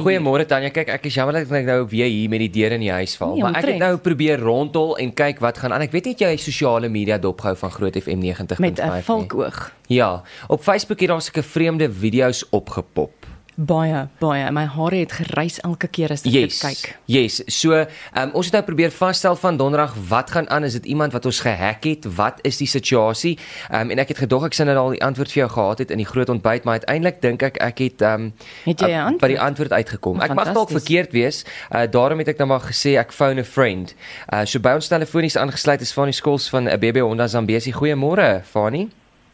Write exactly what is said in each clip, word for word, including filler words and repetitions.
Goeiemôre Tanya, kyk ek is jammer dat ek nou weer hier met die deur in die huis val, Nee, maar ek het omtrent. nou probeer rondhol en kyk wat gaan aan. Ek weet net jy sosiale media dopgehou van Groot F M negentig punt Met 'n vyf. valkoog. Ja, op Facebook het daar sulke vreemde video's opgepop. Baie, baie. My hare het gereis elke keer as ek Yes, dit kyk. yes. So, um, ons het nou probeer vasstel van donderdag wat gaan aan, is dit iemand wat ons gehack het, wat is die situasie, um, en ek het gedog ek sou nou al die antwoord vir jou gehad het in die groot ontbyt, maar uiteindelik dink ek ek het, um, Het jy 'n uh, antwoord? by die antwoord uitgekom. Ek mag dalk Fantasties. verkeerd wees, uh, daarom het ek nou maar gesê ek phone a friend. Uh, so by ons telefonies aangesluit is Fanny Skols van B B Honda Zambesi. Goeiemôre, Fanny.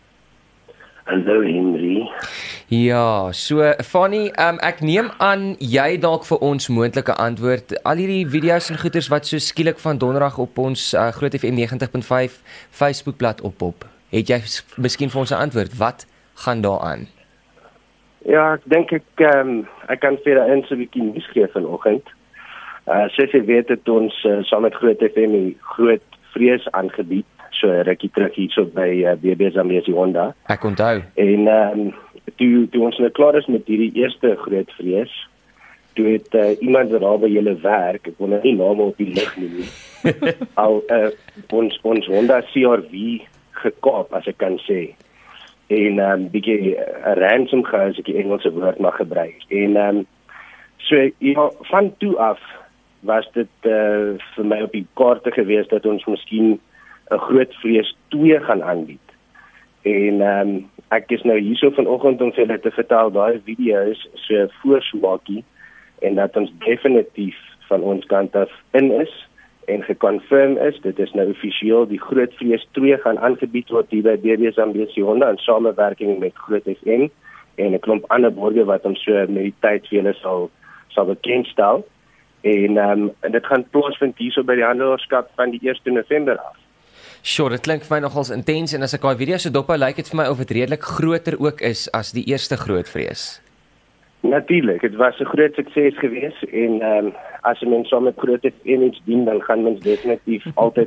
Hallo Henry. Ja, so Fanny, um, ek neem aan jy dalk vir ons moontlike antwoord. Al hierdie video's en goeters wat so skielik van donderdag op ons uh, Groot F M negentig punt vyf Facebookblad oppop. Het jy s- miskien vir ons 'n antwoord? Wat gaan daar aan? Ja, ek dink ek um, ek kan vir julle so 'n bietjie nuus gee vanoggend. Uh soos jy weet het ons uh, saam met Groot F M die groot vrees aangebied, so 'n rukkie terug hierso by uh, B B Zambesi Honda. Ek onthou. En ehm um, toe toe ons nou klaar is met hierdie eerste groot vrees, toe het uh, iemand wat daar by julle werk, ek wil nou nie name op die lig noem nie, al uh, ons ons Honda C R V gekaap, as ek kan sê. En ehm um, bietjie 'n ransom gehou, as ek die Engelse woord mag gebruik. En ehm um, so ja, van toe af was dit uh, vir my op die kaarte gewees dat ons miskien 'n groot vrees twee gaan aanbied. En ehm um, ek is nou hierso vanoggend om vir julle te vertel daai video's so 'n voorsmaakie en dat ons definitief van ons kant af in is en geconfirm is. Dit is nou offisieel die Groot Vrees twee gaan aangebied word hier by B B Zambesi Honda in samewerking met Groot F M en 'n klomp ander borgers wat ons so met die tyd vir julle sal sal bekendstel. En ehm um, en dit gaan plaasvind hierso by die handelaarskap van die eerste November af. Sure, dit klink vir my nogals intens en as ek daai video so dophou, lyk dit vir my of dit redelik groter ook is as die eerste groot vrees. Natuurlik, dit was 'n groot sukses geweest en ehm um, as 'n mens saam met Groot F M iets doen, dan gaan mens definitief altyd.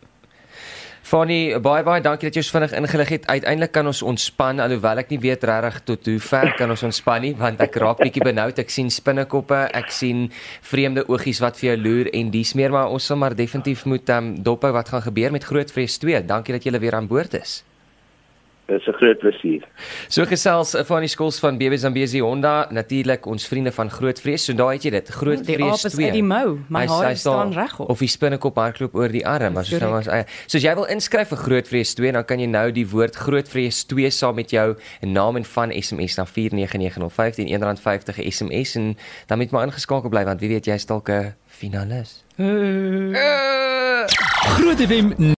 Fanny, baie baie dankie dat jy ons vinnig ingelig het. Uiteindelik kan ons ontspan, alhoewel ek nie weet regtig tot hoe ver kan ons ontspan nie, want ek raak bietjie benoud. Ek sien spinnekoppe, ek sien vreemde oogies wat vir jou loer en dis meer, maar ons sal maar definitief moet um, dophou wat gaan gebeur met Groot Vrees twee. Dankie dat jy weer aan boord is. Dit is 'n groot plesier. So gesels uh, Fanny Skols van B B Zambesi Honda, natuurlik ons vriende van Groot Vrees. So daai het jy dit, Groot Die Vrees aap is twee. uit die mou, my Hy- hare hy staan staan regop. Of die spinnekop hardloop oor die arm, maar soos nou Korrek. ons eie. So as jy wil inskryf vir Groot Vrees twee, dan kan jy nou die woord Groot Vrees twee saam met jou naam en van S M S na vier nege nege nul vyf teen R een vyftig 'n S M S en dan moet maar ingeskakel bly want wie weet jy's dalk 'n finalis. Uh. Groot F M